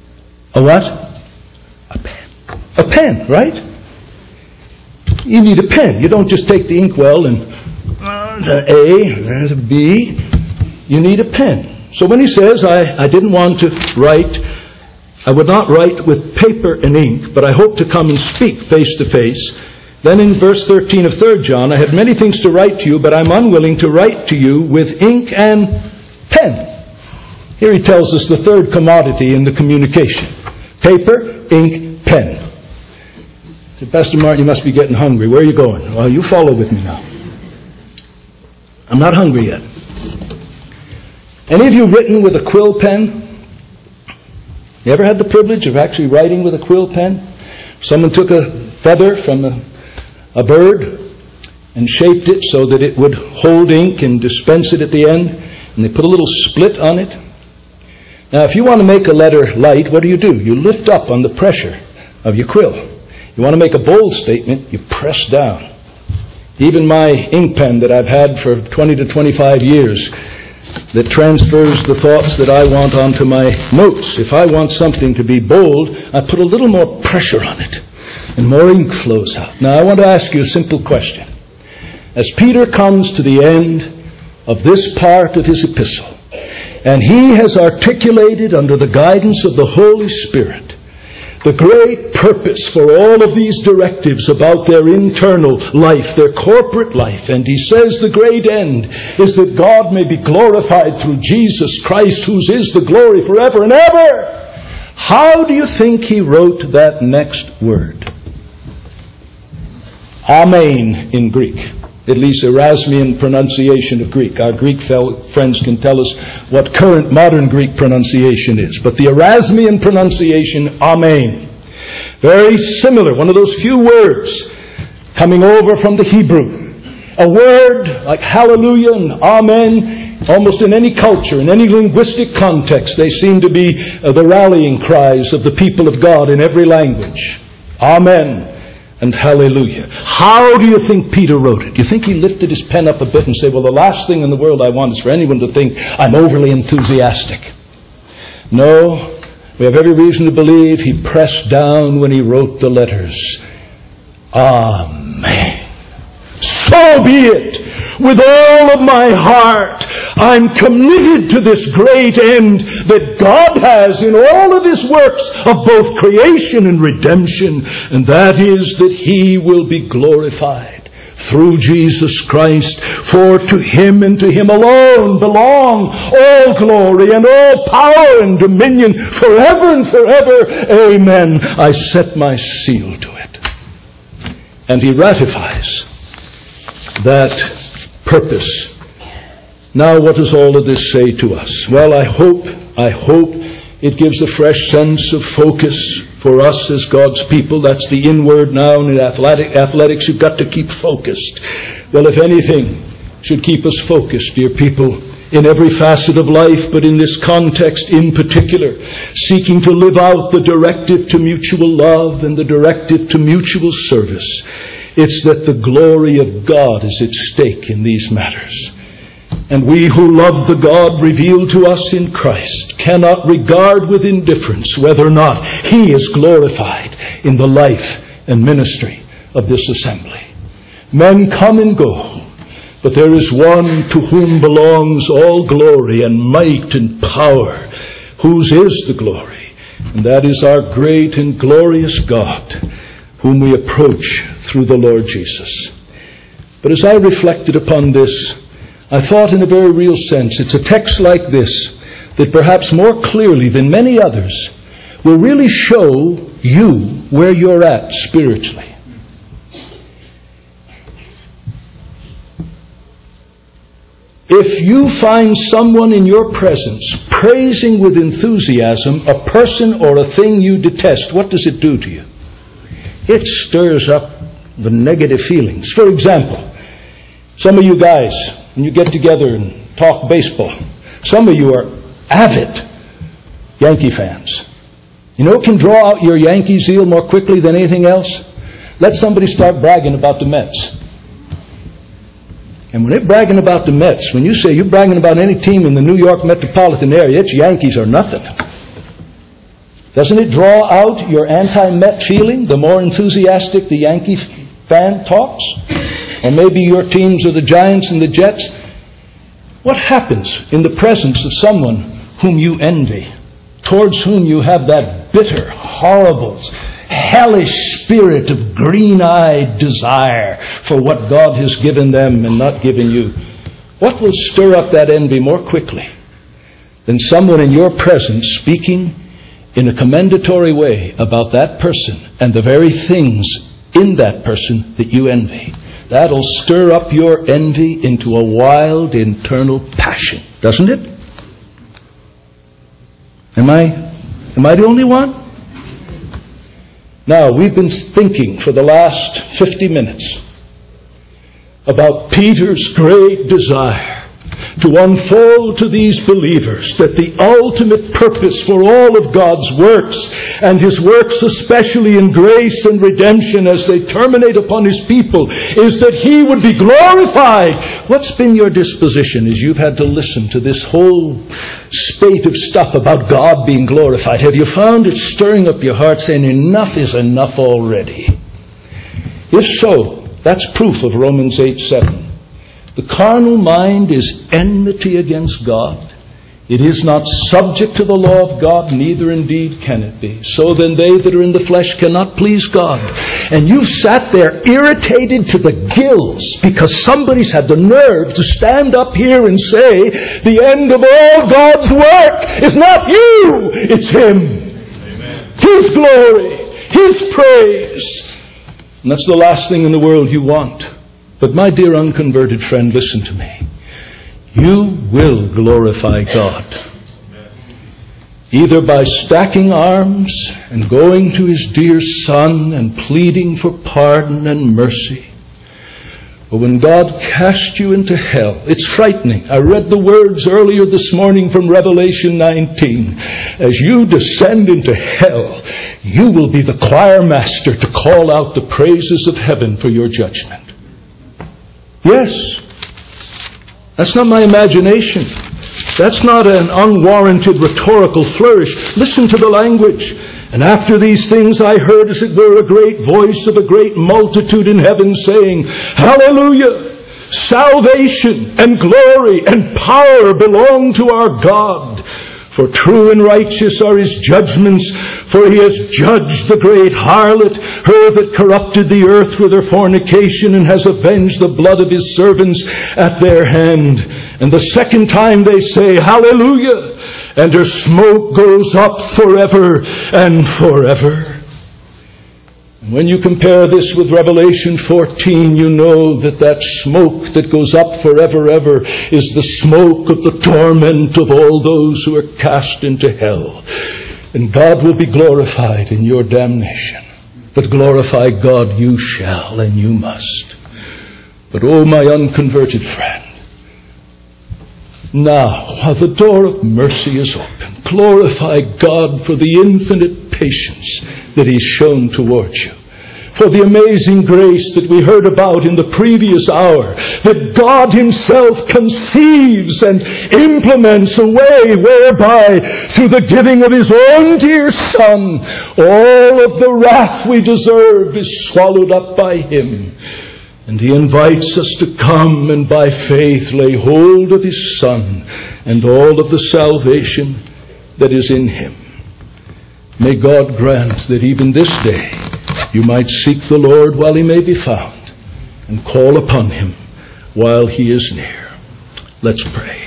A what? A pen. A pen, right? You need a pen. You don't just take the inkwell and uh, there's an A, there's a B. You need a pen. So when he says, I, I didn't want to write, I would not write with paper and ink, but I hope to come and speak face to face. Then in verse thirteen of Third John, I have many things to write to you, but I'm unwilling to write to you with ink and pen. Here he tells us the third commodity in the communication. Paper, ink, pen. I said, Pastor Martin, you must be getting hungry. Where are you going? Well, you follow with me now. I'm not hungry yet. Any of you written with a quill pen? You ever had the privilege of actually writing with a quill pen? Someone took a feather from a, a bird and shaped it so that it would hold ink and dispense it at the end, and they put a little split on it. Now, if you want to make a letter light, what do you do? You lift up on the pressure of your quill. You want to make a bold statement, you press down. Even my ink pen that I've had for twenty to twenty-five years that transfers the thoughts that I want onto my notes. If I want something to be bold, I put a little more pressure on it and more ink flows out. Now, I want to ask you a simple question. As Peter comes to the end of this part of his epistle, and he has articulated under the guidance of the Holy Spirit the great purpose for all of these directives about their internal life, their corporate life. And he says the great end is that God may be glorified through Jesus Christ, whose is the glory forever and ever. How do you think he wrote that next word? Amen in Greek. At least Erasmian pronunciation of Greek. Our Greek friends can tell us what current modern Greek pronunciation is. But the Erasmian pronunciation, amen. Very similar. One of those few words coming over from the Hebrew. A word like hallelujah and amen, almost in any culture, in any linguistic context, they seem to be uh, the rallying cries of the people of God in every language. Amen. And hallelujah. How do you think Peter wrote it? Do you think he lifted his pen up a bit and said, well, the last thing in the world I want is for anyone to think I'm overly enthusiastic? No. We have every reason to believe he pressed down when he wrote the letters. Amen. So be it. With all of my heart, I'm committed to this great end that God has in all of his works of both creation and redemption, and that is that he will be glorified through Jesus Christ. For to him and to him alone belong all glory and all power and dominion forever and forever. Amen. I set my seal to it. And he ratifies that purpose. Now, what does all of this say to us? Well, I hope, I hope it gives a fresh sense of focus for us as God's people. That's the inward now. In athletic, athletics, you've got to keep focused. Well, if anything should keep us focused, dear people, in every facet of life, but in this context in particular, seeking to live out the directive to mutual love and the directive to mutual service, it's that the glory of God is at stake in these matters. And we who love the God revealed to us in Christ cannot regard with indifference whether or not he is glorified in the life and ministry of this assembly. Men come and go, but there is one to whom belongs all glory and might and power, whose is the glory, and that is our great and glorious God, whom we approach through the Lord Jesus. But as I reflected upon this, I thought in a very real sense, it's a text like this that perhaps more clearly than many others will really show you where you're at spiritually. If you find someone in your presence praising with enthusiasm a person or a thing you detest, what does it do to you? It stirs up the negative feelings. For example, some of you guys, when you get together and talk baseball, some of you are avid Yankee fans. You know what can draw out your Yankee zeal more quickly than anything else? Let somebody start bragging about the Mets. And when they're bragging about the Mets, when you say you're bragging about any team in the New York metropolitan area, it's Yankees or nothing. Doesn't it draw out your anti-Met feeling the more enthusiastic the Yankee fan talks? Or maybe your teams are the Giants and the Jets. What happens in the presence of someone whom you envy, towards whom you have that bitter, horrible, hellish spirit of green-eyed desire for what God has given them and not given you? What will stir up that envy more quickly than someone in your presence speaking in a commendatory way about that person and the very things in that person that you envy? That'll stir up your envy into a wild internal passion, doesn't it? Am I, am I the only one? Now, we've been thinking for the last fifty minutes about Peter's great desire to unfold to these believers that the ultimate purpose for all of God's works, and His works especially in grace and redemption as they terminate upon His people, is that He would be glorified. What's been your disposition as you've had to listen to this whole spate of stuff about God being glorified? Have you found it stirring up your heart, saying enough is enough already? If so, that's proof of Romans eight seven. The carnal mind is enmity against God. It is not subject to the law of God, neither indeed can it be. So then they that are in the flesh cannot please God. And you've sat there irritated to the gills because somebody's had the nerve to stand up here and say the end of all God's work is not you, it's Him. Amen. His glory, His praise. And that's the last thing in the world you want. But my dear unconverted friend, listen to me. You will glorify God. Either by stacking arms and going to His dear Son and pleading for pardon and mercy. But when God casts you into hell, it's frightening. I read the words earlier this morning from Revelation nineteen. As you descend into hell, you will be the choir master to call out the praises of heaven for your judgment. Yes. That's not my imagination. That's not an unwarranted rhetorical flourish. Listen to the language. And after these things I heard, as it were, a great voice of a great multitude in heaven saying, Hallelujah! Salvation and glory and power belong to our God. For true and righteous are His judgments, for He has judged the great harlot, her that corrupted the earth with her fornication, and has avenged the blood of His servants at their hand. And the second time they say, Hallelujah! And her smoke goes up forever and forever. When you compare this with Revelation fourteen, you know that that smoke that goes up forever ever is the smoke of the torment of all those who are cast into hell. And God will be glorified in your damnation. But glorify God you shall, and you must. But oh, my unconverted friend, now, while the door of mercy is open, glorify God for the infinite patience that He's shown towards you. For the amazing grace that we heard about in the previous hour, that God Himself conceives and implements a way whereby, through the giving of His own dear Son, all of the wrath we deserve is swallowed up by Him. And He invites us to come and by faith lay hold of His Son and all of the salvation that is in Him. May God grant that even this day you might seek the Lord while He may be found and call upon Him while He is near. Let's pray.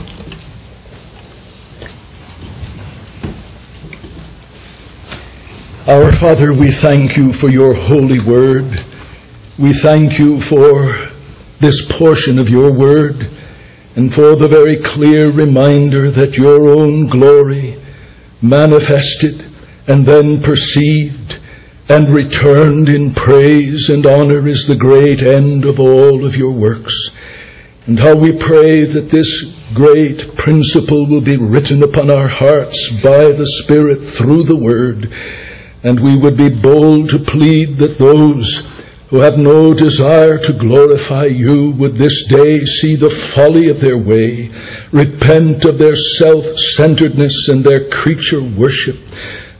Our Father, we thank You for Your holy word. We thank You for this portion of Your word and for the very clear reminder that Your own glory manifested and then perceived and returned in praise and honor is the great end of all of Your works. And how we pray that this great principle will be written upon our hearts by the Spirit through the Word, and we would be bold to plead that those who have no desire to glorify You would this day see the folly of their way, repent of their self-centeredness and their creature worship,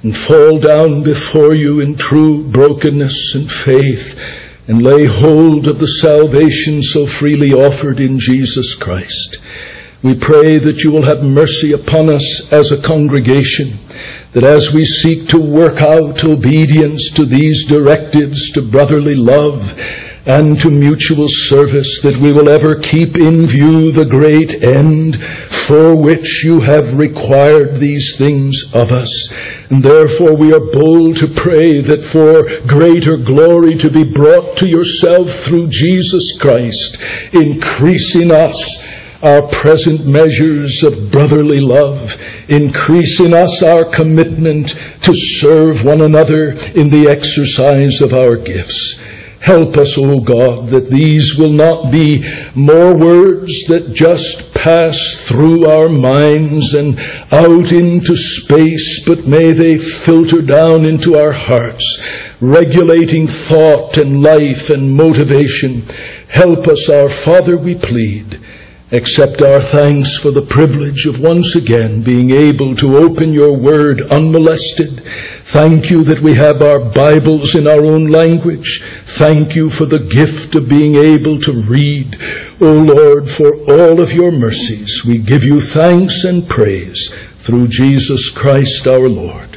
and fall down before you in true brokenness and faith, and lay hold of the salvation so freely offered in Jesus Christ. We pray that you will have mercy upon us as a congregation, that as we seek to work out obedience to these directives to brotherly love and to mutual service, that we will ever keep in view the great end for which you have required these things of us. And therefore we are bold to pray that for greater glory to be brought to yourself through Jesus Christ, increase in us our present measures of brotherly love, increase in us our commitment to serve one another in the exercise of our gifts. Help us, O God, that these will not be more words that just pass through our minds and out into space, but may they filter down into our hearts, regulating thought and life and motivation. Help us, our Father, we plead. Accept our thanks for the privilege of once again being able to open your word unmolested. Thank you that we have our Bibles in our own language. Thank you for the gift of being able to read. O Lord, for all of your mercies, we give you thanks and praise through Jesus Christ our Lord.